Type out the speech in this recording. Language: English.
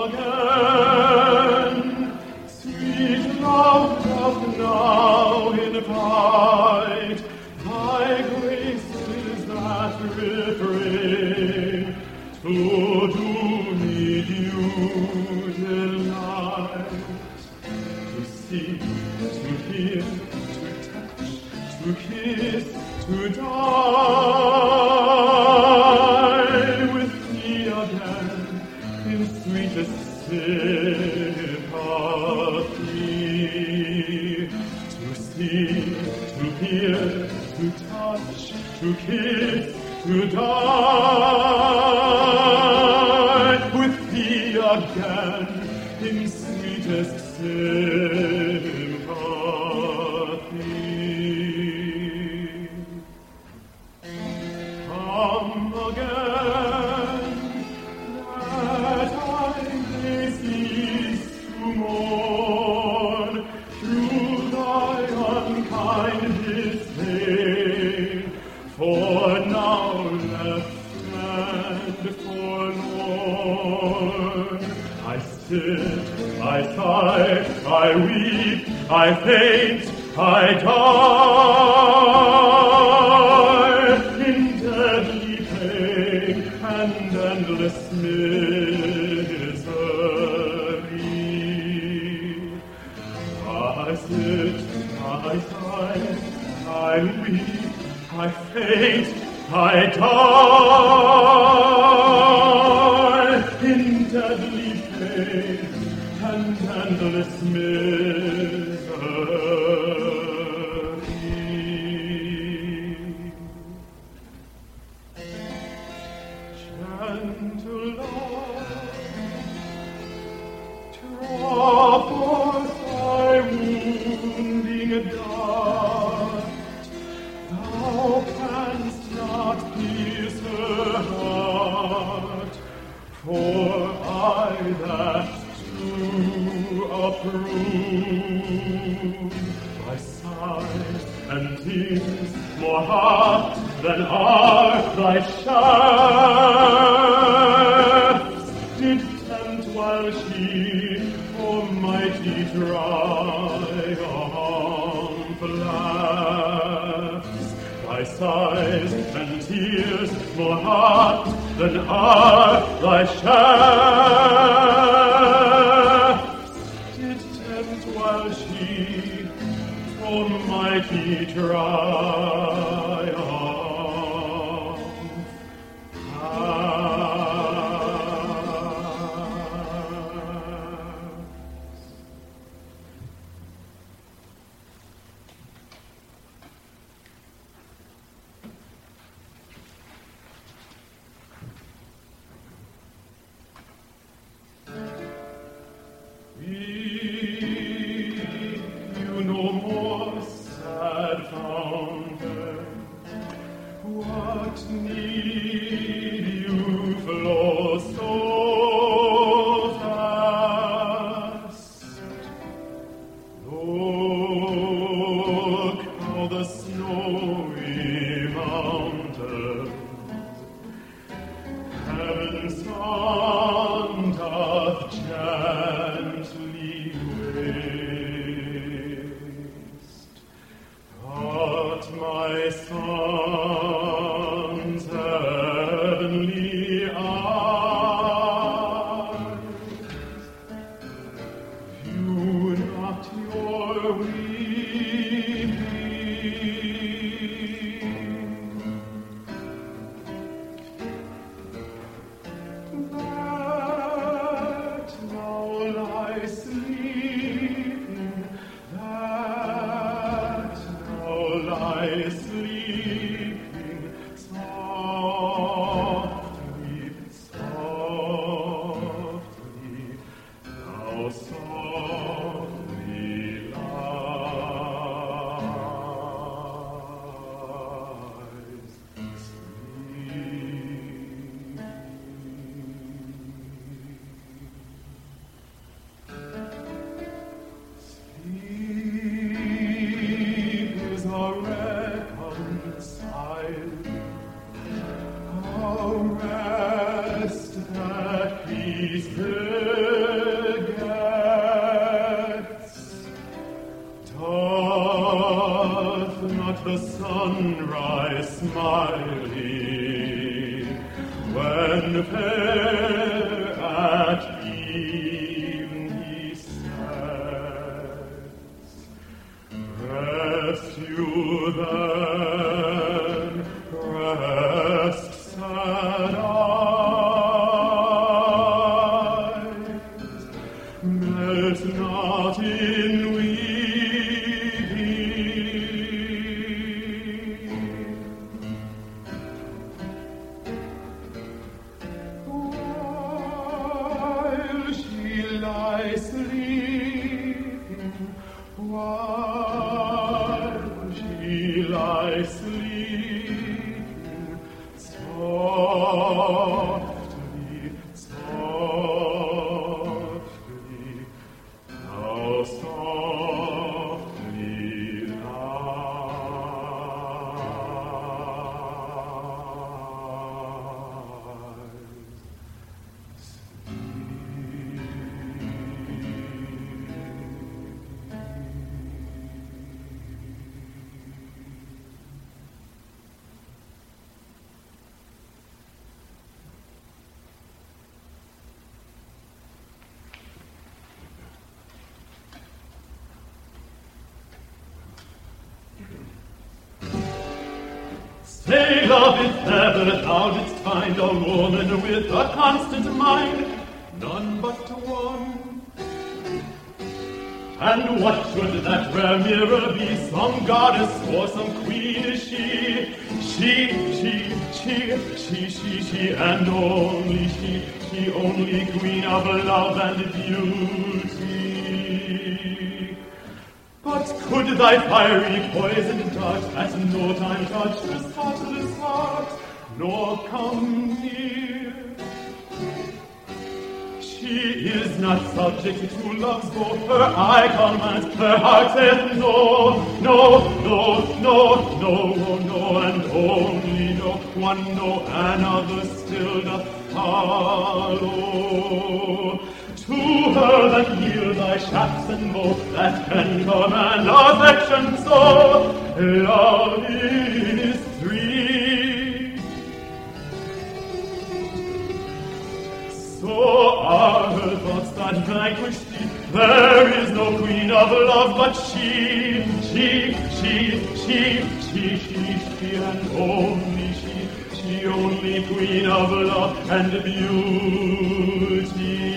again. Sweet love doth now invite, thy grace is that refrain, to do me due delight, to see, to hear, to touch, to kiss, to die with thee again in sweetest sympathy. To see, to hear, to touch, to kiss, to die with thee again in sweetest sympathy. Come again, that I may cease to mourn through thy unkind disdain, for now left and forlorn, I sit, I sigh, I weep, I faint, I die in deadly pain and endless misery. I sit, I sigh, I weep, I faint, I die in deadly pain and endless misery. Gentle love, draw forth thy wounding dart. Thou canst not pierce her heart, for I that do approve. Thy sighs and tears more hot than are thy shafts did tempt while she almighty triumph laughs. Thy sighs and tears more hot than are thy shafts did tempt while she almighty triumph. You no more, sad founder, what need you flow so fast? Look how the snowy mountains heaven's sun doth gently waste, but my son's heavenly eyes view not your weeping. That now lie sleeping, that now lie sleeping, softly, softly, now softly lies sleep. Sleep is a reconciled, a rest that peace when fair at eve he sets. Rest you then, rest sad eyes, melt not in Say, love, if ever thou didst find a woman with a constant mind, none but one. And what should that rare mirror be? Some goddess or some queen is she? She, and only she only queen of love and beauty. But could thy fiery poison dart at no time touch the spotless heart, nor come near? She is not subject to love's bow, her eye commands, her heart says no, and only no, one no, another still doth follow. To her that yield thy shafts and bow, that can command affection so, love is three. So are her thoughts that vanquish thee, there is no queen of love but she, and only she only queen of love and beauty.